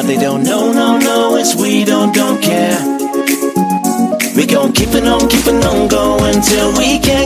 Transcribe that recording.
they don't know, no, no, it's we don't care. We gon' keep it on going till we can.